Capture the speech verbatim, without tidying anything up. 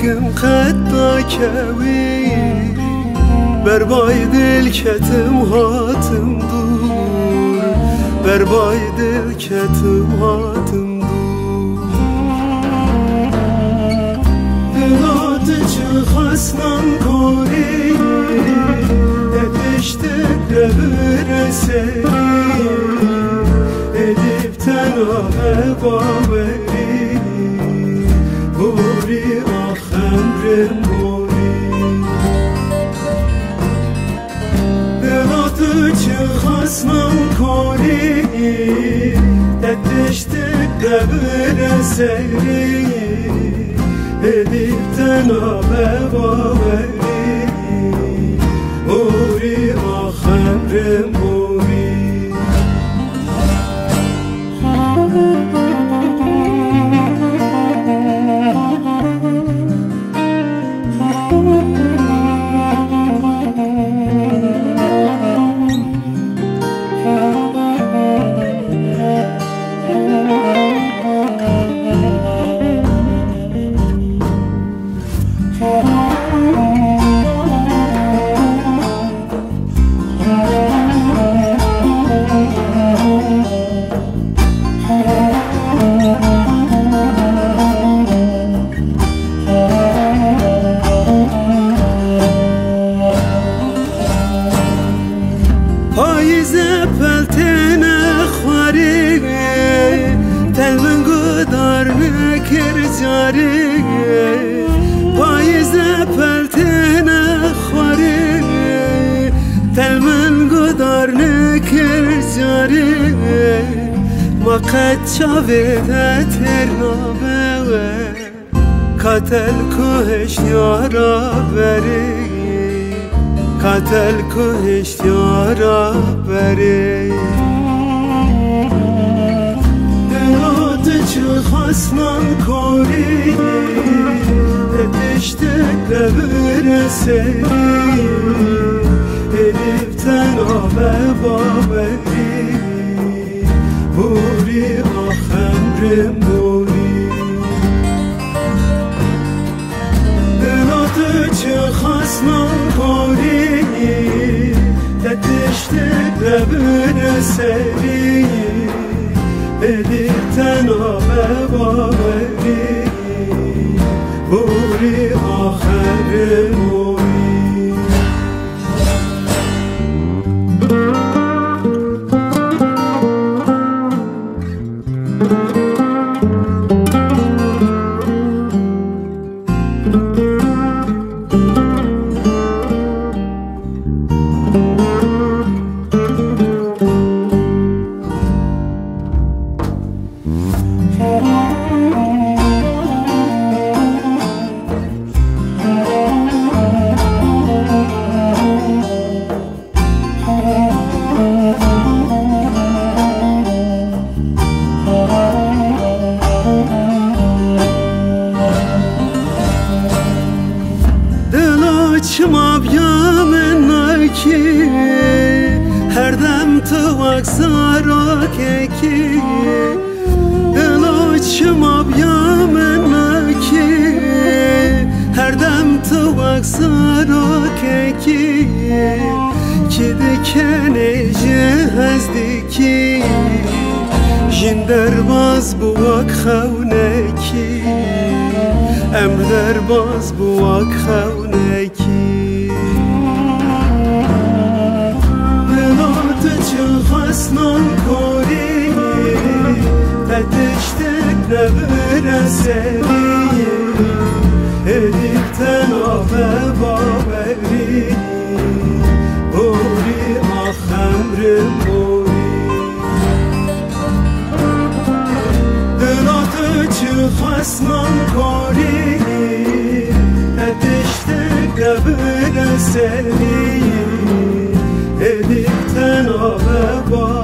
کم قد کوی بر بای دل کتم هاتم دور بر بای دل کتم هاتم دور دلات چه خستم کنی اتشته دبر سری edip tename baberi buri ah emrim buri delatı çıkasmam kori etişti debire seyri edip tename baberi buri ah emrim buri پاییزه پلتنه خواری تل من گدار نکر جاری پاییزه پلتنه خواری تل من گدار نکر جاری ما قد شاویده ترنامه و کاتل کوهش یارا بری قتل کهشت یارا بری دلات چه خسنان کوری اتشته دبر سری edip tename baberi buri ah emrim buri delatı çe khasman kori etişti debir seri edip tename baberi buri ah emrim buri چما بیام نکی هر دم تو اکسارا کی دلو چما بیام نکی هر دم تو اکسارا کی کی دکنه جهزدکی جندر باز بوک خونکی امر در باز بوک خونکی دلات چه خسنان کوری اتشتک نبر سری edip tename baberi buri ah emrim buri delatı çe khasman kori etiştik debir seri edip tename baberi